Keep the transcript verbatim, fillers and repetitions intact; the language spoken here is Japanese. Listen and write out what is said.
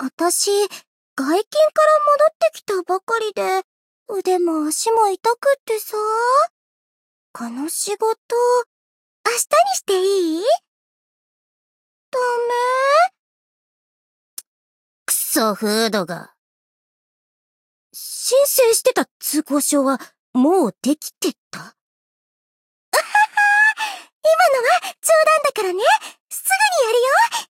私、外勤から戻ってきたばかりで、腕も足も痛くってさ。この仕事、明日にしていい？ダメ？ くそフードが。 申請してた通行証は、もうできてた？あはは今のは冗談だからね。すぐにやるよ。